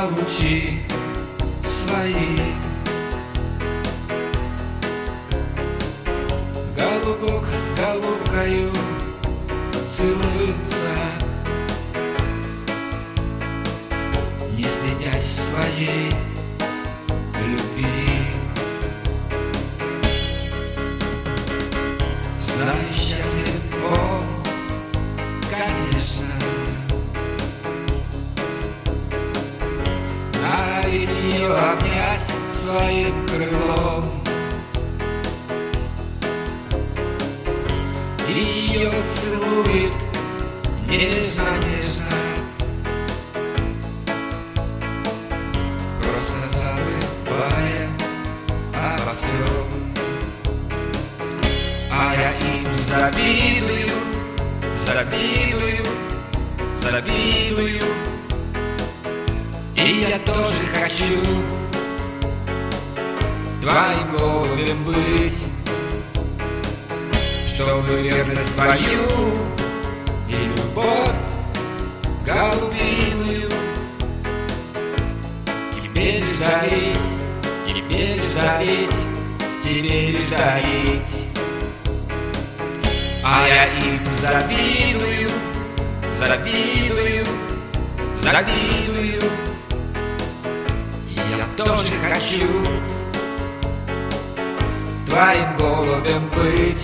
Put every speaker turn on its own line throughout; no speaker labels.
лучи свои. Голубок с голубкою целуется, не стыдясь своей любви. Знаю, счастлив он, конечно, норовит ее обнять своим крылом, и ее целует нежно-нежно, просто забывая обо всем. А я им завидую, завидую, завидую, и я тоже хочу твоим голубем быть, чтобы верность свою и любовь голубиную тебе лишь дарить, тебе лишь дарить, тебе лишь дарить. А я им завидую, завидую, завидую, и я тоже хочу твоим голубем быть,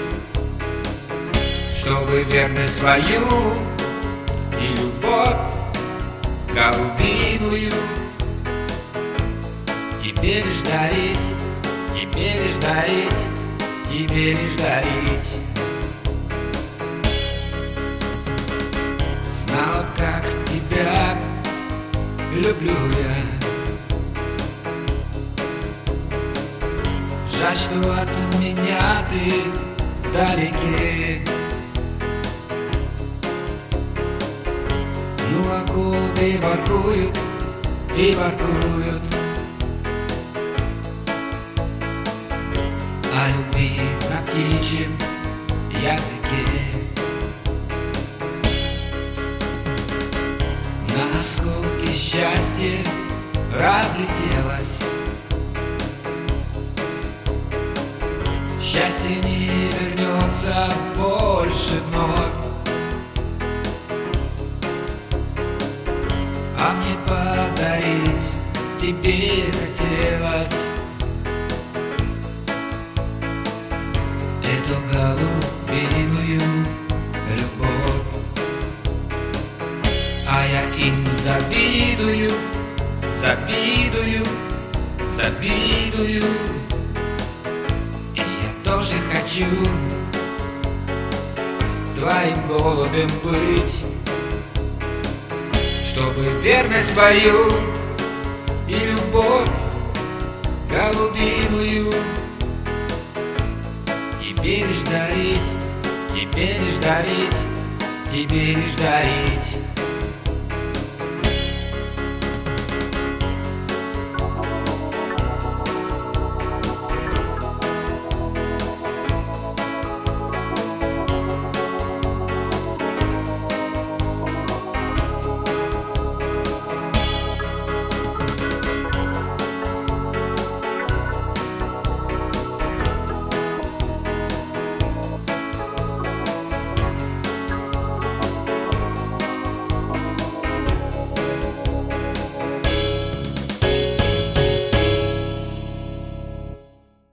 чтобы верность свою и любовь голубиную тебе лишь дарить, тебе лишь дарить, тебе лишь дарить. Знала, как тебя люблю я, жаль, что от меня ты далеки. Ну а голуби воркуют и воркуют о любви на птичьем языке. На осколки счастья разлетелось, счастье не вернется больше вновь, а мне подарить тебе хотелось эту голубиную любовь. А я им завидую, завидую, завидую, и я тоже хочу твоим голубем быть, чтобы верность свою и любовь голубиную тебе лишь дарить, тебе лишь дарить, тебе лишь дарить.